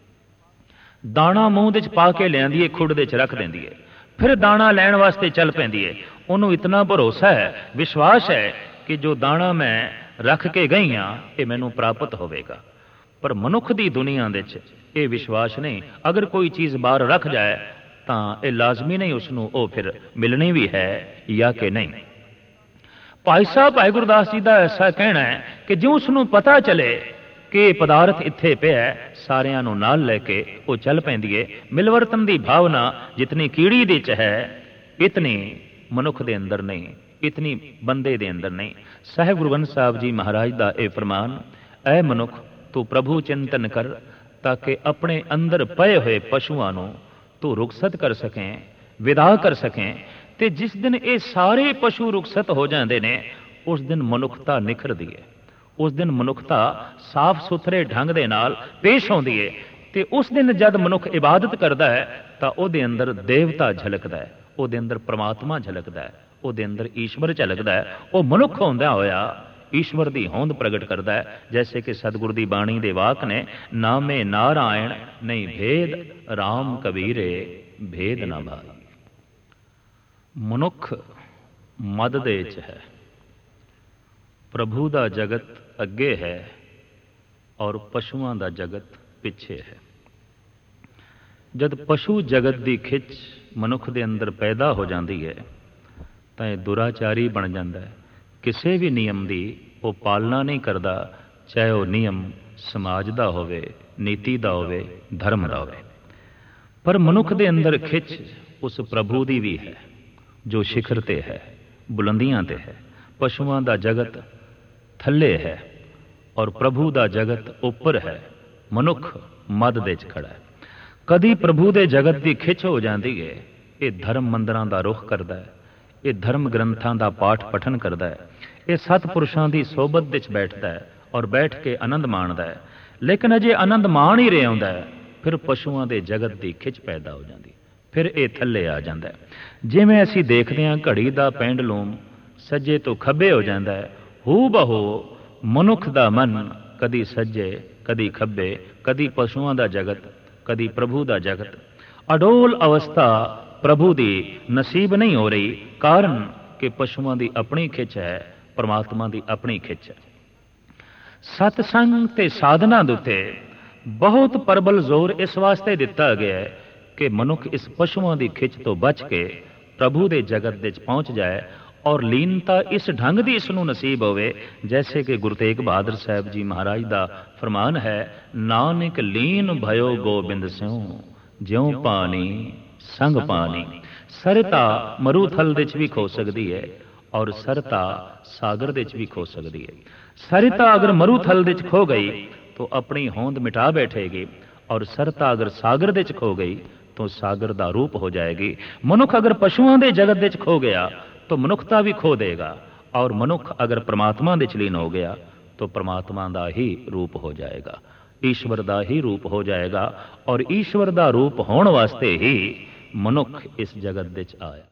ਦਾਣਾ ਮੂੰਹ ਦੇ 'ਚ ਪਾ ਕੇ ਲਿਆਂਦੀ ਹੈ, ਖੁੱਡ ਦੇ 'ਚ ਰੱਖ ਦਿੰਦੀ ਹੈ, ਫਿਰ ਦਾਣਾ ਲੈਣ ਵਾਸਤੇ ਚੱਲ ਪੈਂਦੀ ਹੈ। ਉਹਨੂੰ ਇਤਨਾ ਭਰੋਸਾ ਹੈ, ਵਿਸ਼ਵਾਸ ਹੈ ਕਿ ਜੋ ਦਾਣਾ ਮੈਂ ਰੱਖ ਕੇ ਗਈ ਹਾਂ ਇਹ ਮੈਨੂੰ ਪ੍ਰਾਪਤ ਹੋਵੇਗਾ। ਪਰ ਮਨੁੱਖ ਦੀ ਦੁਨੀਆ ਦੇ 'ਚ ਇਹ ਵਿਸ਼ਵਾਸ ਨਹੀਂ। ਅਗਰ ਕੋਈ ਚੀਜ਼ ਬਾਹਰ ਰੱਖ ਜਾਏ ਤਾਂ ਇਹ ਲਾਜ਼ਮੀ ਨਹੀਂ ਉਸਨੂੰ ਉਹ ਫਿਰ ਮਿਲਣੀ ਵੀ ਹੈ ਜਾਂ ਕਿ ਨਹੀਂ। ਭਾਈ ਸਾਹਿਬ ਭਾਈ ਗੁਰਦਾਸ ਜੀ ਦਾ ਐਸਾ ਕਹਿਣਾ ਹੈ ਕਿ ਜਿਉਂ ਉਸਨੂੰ ਪਤਾ ਚਲੇ ਕਿ ਇਹ ਪਦਾਰਥ ਇੱਥੇ ਪਿਆ, ਸਾਰਿਆਂ ਨੂੰ ਨਾਲ ਲੈ ਕੇ ਉਹ ਚੱਲ ਪੈਂਦੀ ਹੈ। ਮਿਲਵਰਤਨ ਦੀ ਭਾਵਨਾ ਜਿਤਨੀ ਕੀੜੀ ਦੇ 'ਚ ਹੈ, ਇਤਨੀ ਮਨੁੱਖ ਦੇ ਅੰਦਰ ਨਹੀਂ, ਇਤਨੀ ਬੰਦੇ ਦੇ ਅੰਦਰ ਨਹੀਂ। ਸਾਹਿਬ ਗੁਰੂ ਗ੍ਰੰਥ ਸਾਹਿਬ ਜੀ ਮਹਾਰਾਜ ਦਾ ਇਹ ਫਰਮਾਨ, ਐ ਮਨੁੱਖ ਤੂੰ ਪ੍ਰਭੂ ਚਿੰਤਨ ਕਰ, ਤਾਂ ਕਿ ਆਪਣੇ ਅੰਦਰ ਪਏ ਹੋਏ ਪਸ਼ੂਆਂ ਨੂੰ ਤੂੰ ਰੁਖਸਤ ਕਰ ਸਕੇ, ਵਿਦਾ ਕਰ ਸਕੇ। ਤੇ ਜਿਸ ਦਿਨ ਇਹ ਸਾਰੇ ਪਸ਼ੂ ਰੁਖਸਤ ਹੋ ਜਾਂਦੇ ਨੇ, ਉਸ ਦਿਨ ਮਨੁੱਖਤਾ ਨਿਖਰਦੀ ਹੈ, ਉਸ ਦਿਨ ਮਨੁੱਖਤਾ ਸਾਫ਼ ਸੁਥਰੇ ਢੰਗ ਦੇ ਨਾਲ ਪੇਸ਼ ਆਉਂਦੀ ਹੈ। ਤੇ ਉਸ ਦਿਨ ਜਦ ਮਨੁੱਖ ਇਬਾਦਤ ਕਰਦਾ ਹੈ ਤਾਂ ਉਹਦੇ ਅੰਦਰ ਦੇਵਤਾ ਝਲਕਦਾ ਹੈ, ਉਹਦੇ ਅੰਦਰ ਪ੍ਰਮਾਤਮਾ ਝਲਕਦਾ ਹੈ, ਉਹਦੇ ਅੰਦਰ ਈਸ਼ਵਰ ਝਲਕਦਾ ਹੈ। ਉਹ ਮਨੁੱਖ ਹੁੰਦਾ ਹੋਇਆ ਈਸ਼ਵਰ ਦੀ ਹੋਂਦ ਪ੍ਰਗਟ ਕਰਦਾ ਹੈ। ਜੈਸੇ ਕਿ ਸਤਿਗੁਰ ਦੀ ਬਾਣੀ ਦੇ ਵਾਕ ਨੇ, ਨਾਮੇ ਨਾਰਾਇਣ ਨਹੀਂ ਭੇਦ, ਰਾਮ ਕਬੀਰੇ ਭੇਦ ਨਾ ਭਾਈ। ਮਨੁੱਖ ਮਦ ਦੇ ਵਿੱਚ ਹੈ, ਪ੍ਰਭੂ ਦਾ ਜਗਤ ਅੱਗੇ ਹੈ ਔਰ ਪਸ਼ੂਆਂ ਦਾ ਜਗਤ ਪਿੱਛੇ ਹੈ। ਜਦ ਪਸ਼ੂ ਜਗਤ ਦੀ ਖਿੱਚ ਮਨੁੱਖ ਦੇ ਅੰਦਰ ਪੈਦਾ ਹੋ ਜਾਂਦੀ ਹੈ ਤਾਂ ਇਹ ਦੁਰਾਚਾਰੀ ਬਣ ਜਾਂਦਾ ਹੈ, ਕਿਸੇ ਵੀ ਨਿਯਮ ਦੀ ਉਹ ਪਾਲਣਾ ਨਹੀਂ ਕਰਦਾ, ਚਾਹੇ ਉਹ ਨਿਯਮ ਸਮਾਜ ਦਾ ਹੋਵੇ, ਨੀਤੀ ਦਾ ਹੋਵੇ, ਧਰਮ ਦਾ ਹੋਵੇ। ਪਰ ਮਨੁੱਖ ਦੇ ਅੰਦਰ ਖਿੱਚ ਉਸ ਪ੍ਰਭੂ ਦੀ ਵੀ ਹੈ ਜੋ ਸਿਖਰ ਤੇ ਹੈ, ਬੁਲੰਦੀਆਂ ਤੇ ਹੈ। ਪਸ਼ੂਆਂ ਦਾ ਜਗਤ ਥੱਲੇ ਹੈ ਔਰ ਪ੍ਰਭੂ ਦਾ ਜਗਤ ਉੱਪਰ ਹੈ। ਮਨੁੱਖ ਮੱਧ ਦੇ 'ਚ ਖੜਾ ਹੈ। ਕਦੀ ਪ੍ਰਭੂ ਦੇ ਜਗਤ ਦੀ ਖਿੱਚ ਹੋ ਜਾਂਦੀ ਹੈ, ਇਹ ਧਰਮ ਮੰਦਰਾਂ ਦਾ ਰੁਖ ਕਰਦਾ ਹੈ, ਇਹ ਧਰਮ ਗ੍ਰੰਥਾਂ ਦਾ ਪਾਠ ਪਠਨ ਕਰਦਾ ਹੈ, ਇਹ ਸਤਿਪੁਰਸ਼ਾਂ ਦੀ ਸੋਬਤ ਵਿੱਚ ਬੈਠਦਾ ਹੈ ਔਰ ਬੈਠ ਕੇ ਆਨੰਦ ਮਾਣਦਾ ਹੈ। ਲੇਕਿਨ ਅਜੇ ਆਨੰਦ ਮਾਣ ਹੀ ਰਿਹਾ ਹੁੰਦਾ ਹੈ, ਫਿਰ ਪਸ਼ੂਆਂ ਦੇ ਜਗਤ ਦੀ ਖਿੱਚ ਪੈਦਾ ਹੋ ਜਾਂਦੀ, ਫਿਰ ਇਹ ਥੱਲੇ ਆ ਜਾਂਦਾ ਹੈ। ਜਿਵੇਂ ਅਸੀਂ ਦੇਖਦੇ ਹਾਂ ਘੜੀ ਦਾ ਪੈਂਡਲੂਮ ਸੱਜੇ ਤੋਂ ਖੱਬੇ ਹੋ ਜਾਂਦਾ ਹੈ, ਹੂ ਬਹੂ ਮਨੁੱਖ ਦਾ ਮਨ ਕਦੀ ਸੱਜੇ ਕਦੀ ਖੱਬੇ, ਕਦੀ ਪਸ਼ੂਆਂ ਦਾ ਜਗਤ ਕਦੀ ਪ੍ਰਭੂ ਦਾ ਜਗਤ। ਅਡੋਲ ਅਵਸਥਾ ਪ੍ਰਭੂ ਦੀ ਨਸੀਬ ਨਹੀਂ ਹੋ ਰਹੀ, ਕਾਰਨ ਕਿ ਪਸ਼ੂਆਂ ਦੀ ਆਪਣੀ ਖਿੱਚ ਹੈ, ਪਰਮਾਤਮਾ ਦੀ ਆਪਣੀ ਖਿੱਚ ਹੈ। ਸਤਸੰਗ ਤੇ ਸਾਧਨਾ ਦੇ ਉੱਤੇ ਬਹੁਤ ਪ੍ਰਬਲ ਜ਼ੋਰ ਇਸ ਵਾਸਤੇ ਦਿੱਤਾ ਗਿਆ ਹੈ ਕਿ ਮਨੁੱਖ ਇਸ ਪਸ਼ੂਆਂ ਦੀ ਖਿੱਚ ਤੋਂ ਬਚ ਕੇ ਪ੍ਰਭੂ ਦੇ ਜਗਤ ਵਿੱਚ ਪਹੁੰਚ ਜਾਏ ਔਰ ਲੀਨਤਾ ਇਸ ਢੰਗ ਦੀ ਇਸ ਨੂੰ ਨਸੀਬ ਹੋਵੇ, ਜੈਸੇ ਕਿ ਗੁਰੂ ਤੇਗ ਬਹਾਦਰ ਸਾਹਿਬ ਜੀ ਮਹਾਰਾਜ ਦਾ ਫਰਮਾਨ ਹੈ, ਨਾਨਕ ਲੀਨ ਭਇਓ ਗੋਬਿੰਦ ਸਿਉ ਜਿਉ ਪਾਣੀ ਸੰਗ ਪਾਣੀ। ਸਰਤਾ ਮਰੂਥਲ ਦੇ 'ਚ ਵੀ ਖੋ ਸਕਦੀ ਹੈ ਔਰ ਸਰਤਾ ਸਾਗਰ ਦੇ 'ਚ ਵੀ ਖੋ ਸਕਦੀ ਹੈ। ਸਰਤਾ ਅਗਰ ਮਰੂਥਲ ਦੇ 'ਚ ਖੋ ਗਈ तो अपनी होंद मिटा बैठेगी और सरता अगर सागर दे च खो गई तो सागर का रूप हो जाएगी। मनुख अगर पशुओं के जगत दे च खो गया तो मनुखता भी खो देगा और मनुख अगर परमात्मा दे च लीन हो गया तो परमात्मा का ही रूप हो जाएगा, ईश्वर का ही रूप हो जाएगा। और ईश्वर का रूप होने वास्ते ही मनुख इस जगत दे च आया।